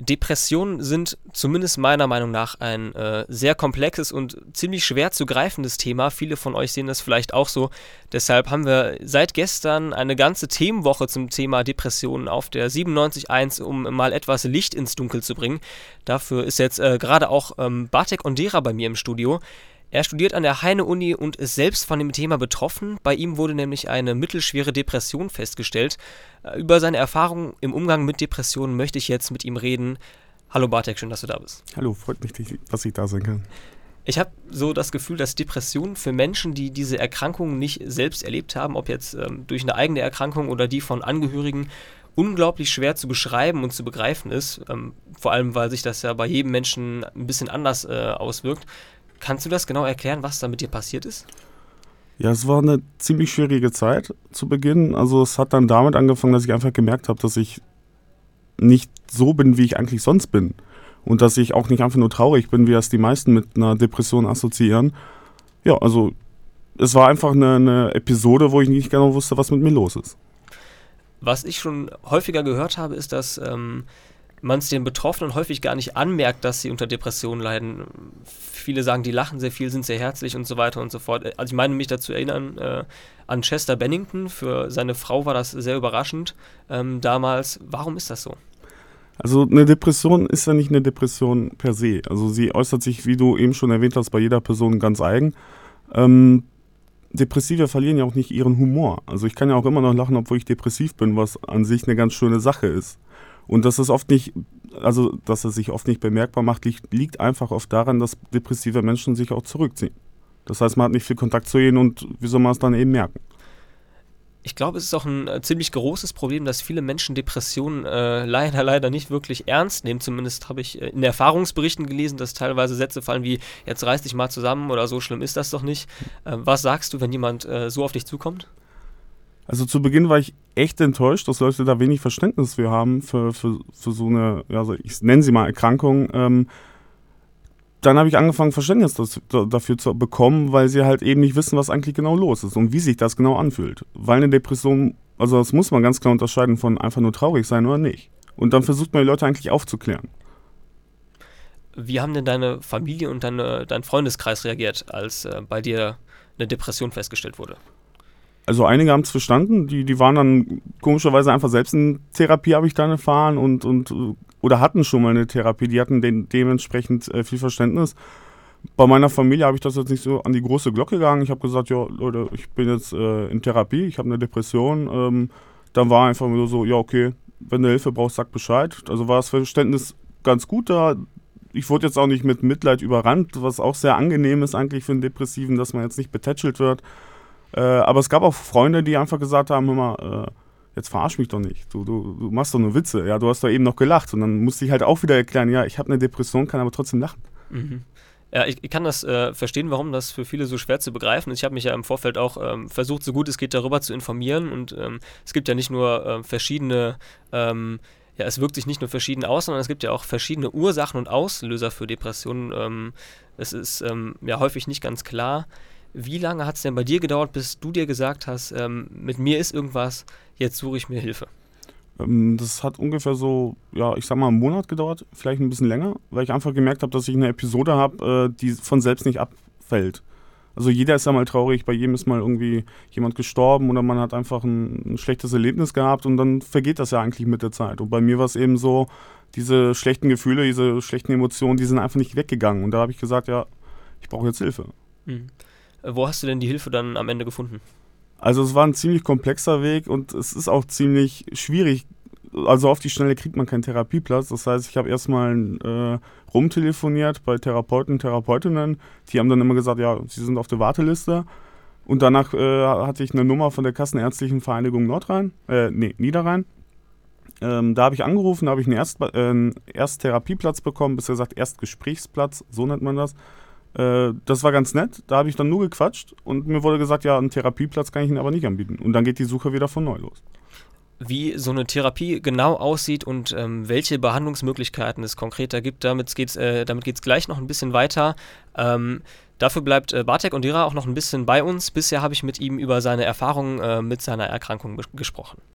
Depressionen sind zumindest meiner Meinung nach ein sehr komplexes und ziemlich schwer zu greifendes Thema. Viele von euch sehen das vielleicht auch so. Deshalb haben wir seit gestern eine ganze Themenwoche zum Thema Depressionen auf der 97.1, um mal etwas Licht ins Dunkel zu bringen. Dafür ist jetzt gerade auch Bartek Ondera bei mir im Studio. Er studiert an der Heine-Uni und ist selbst von dem Thema betroffen. Bei ihm wurde nämlich eine mittelschwere Depression festgestellt. Über seine Erfahrungen im Umgang mit Depressionen möchte ich jetzt mit ihm reden. Hallo Bartek, schön, dass du da bist. Hallo, freut mich, dass ich da sein kann. Ich habe so das Gefühl, dass Depressionen für Menschen, die diese Erkrankungen nicht selbst erlebt haben, ob jetzt durch eine eigene Erkrankung oder die von Angehörigen, unglaublich schwer zu beschreiben und zu begreifen ist. Vor allem, weil sich das ja bei jedem Menschen ein bisschen anders auswirkt. Kannst du das genau erklären, was da mit dir passiert ist? Ja, es war eine ziemlich schwierige Zeit zu Beginn. Also es hat dann damit angefangen, dass ich einfach gemerkt habe, dass ich nicht so bin, wie ich eigentlich sonst bin. Und dass ich auch nicht einfach nur traurig bin, wie das die meisten mit einer Depression assoziieren. Ja, also es war einfach eine Episode, wo ich nicht genau wusste, was mit mir los ist. Was ich schon häufiger gehört habe, ist, dass man es den Betroffenen häufig gar nicht anmerkt, dass sie unter Depressionen leiden. Viele sagen, die lachen sehr viel, sind sehr herzlich und so weiter und so fort. Also ich meine mich dazu erinnern an Chester Bennington. Für seine Frau war das sehr überraschend damals. Warum ist das so? Also eine Depression ist ja nicht eine Depression per se. Also sie äußert sich, wie du eben schon erwähnt hast, bei jeder Person ganz eigen. Depressive verlieren ja auch nicht ihren Humor. Also ich kann ja auch immer noch lachen, obwohl ich depressiv bin, was an sich eine ganz schöne Sache ist. Und dass es sich oft nicht bemerkbar macht, liegt einfach oft daran, dass depressive Menschen sich auch zurückziehen. Das heißt, man hat nicht viel Kontakt zu ihnen und wie soll man es dann eben merken? Ich glaube, es ist auch ein ziemlich großes Problem, dass viele Menschen Depressionen leider nicht wirklich ernst nehmen. Zumindest habe ich in Erfahrungsberichten gelesen, dass teilweise Sätze fallen wie, jetzt reiß dich mal zusammen oder so schlimm ist das doch nicht. Was sagst du, wenn jemand so auf dich zukommt? Also zu Beginn war ich echt enttäuscht, dass Leute da wenig Verständnis für haben, für so eine, also ich nenne sie mal Erkrankung. Dann habe ich angefangen, Verständnis dafür zu bekommen, weil sie halt eben nicht wissen, was eigentlich genau los ist und wie sich das genau anfühlt. Weil eine Depression, also das muss man ganz klar unterscheiden von einfach nur traurig sein oder nicht. Und dann versucht man die Leute eigentlich aufzuklären. Wie haben denn deine Familie und dein Freundeskreis reagiert, als bei dir eine Depression festgestellt wurde? Also einige haben es verstanden, die waren dann komischerweise einfach selbst in Therapie, habe ich dann erfahren, oder hatten schon mal eine Therapie, die hatten dementsprechend viel Verständnis. Bei meiner Familie habe ich das jetzt nicht so an die große Glocke gegangen. Ich habe gesagt, ja Leute, ich bin jetzt in Therapie, ich habe eine Depression. Dann war einfach nur so, ja okay, wenn du Hilfe brauchst, sag Bescheid. Also war das Verständnis ganz gut da. Ich wurde jetzt auch nicht mit Mitleid überrannt, was auch sehr angenehm ist eigentlich für einen Depressiven, dass man jetzt nicht betätschelt wird. Aber es gab auch Freunde, die einfach gesagt haben, hör mal, jetzt verarsch mich doch nicht, du machst doch nur Witze, ja, du hast doch eben noch gelacht. Und dann musste ich halt auch wieder erklären, ja, ich habe eine Depression, kann aber trotzdem lachen. Mhm. Ja, ich kann das verstehen, warum das für viele so schwer zu begreifen ist. Ich habe mich ja im Vorfeld auch versucht, so gut es geht, darüber zu informieren. Und es gibt ja nicht nur verschiedene, es wirkt sich nicht nur verschieden aus, sondern es gibt ja auch verschiedene Ursachen und Auslöser für Depressionen. Es ist häufig nicht ganz klar. Wie lange hat es denn bei dir gedauert, bis du dir gesagt hast, mit mir ist irgendwas, jetzt suche ich mir Hilfe? Das hat ungefähr so, ja, ich sag mal einen Monat gedauert, vielleicht ein bisschen länger, weil ich einfach gemerkt habe, dass ich eine Episode habe, die von selbst nicht abfällt. Also jeder ist ja mal traurig, bei jedem ist mal irgendwie jemand gestorben oder man hat einfach ein schlechtes Erlebnis gehabt und dann vergeht das ja eigentlich mit der Zeit. Und bei mir war es eben so, diese schlechten Gefühle, diese schlechten Emotionen, die sind einfach nicht weggegangen. Und da habe ich gesagt, ja, ich brauche jetzt Hilfe. Mhm. Wo hast du denn die Hilfe dann am Ende gefunden? Also es war ein ziemlich komplexer Weg und es ist auch ziemlich schwierig. Also auf die Schnelle kriegt man keinen Therapieplatz. Das heißt, ich habe erstmal rumtelefoniert bei Therapeuten, Therapeutinnen. Die haben dann immer gesagt, ja, sie sind auf der Warteliste. Und danach hatte ich eine Nummer von der Kassenärztlichen Vereinigung Niederrhein. Da habe ich angerufen, da habe ich einen Ersttherapieplatz bekommen, besser gesagt Erstgesprächsplatz, so nennt man das. Das war ganz nett, da habe ich dann nur gequatscht und mir wurde gesagt, ja, einen Therapieplatz kann ich Ihnen aber nicht anbieten. Und dann geht die Suche wieder von neu los. Wie so eine Therapie genau aussieht und welche Behandlungsmöglichkeiten es konkreter gibt, damit geht's gleich noch ein bisschen weiter. Dafür bleibt Bartek Ondera auch noch ein bisschen bei uns. Bisher habe ich mit ihm über seine Erfahrungen mit seiner Erkrankung gesprochen.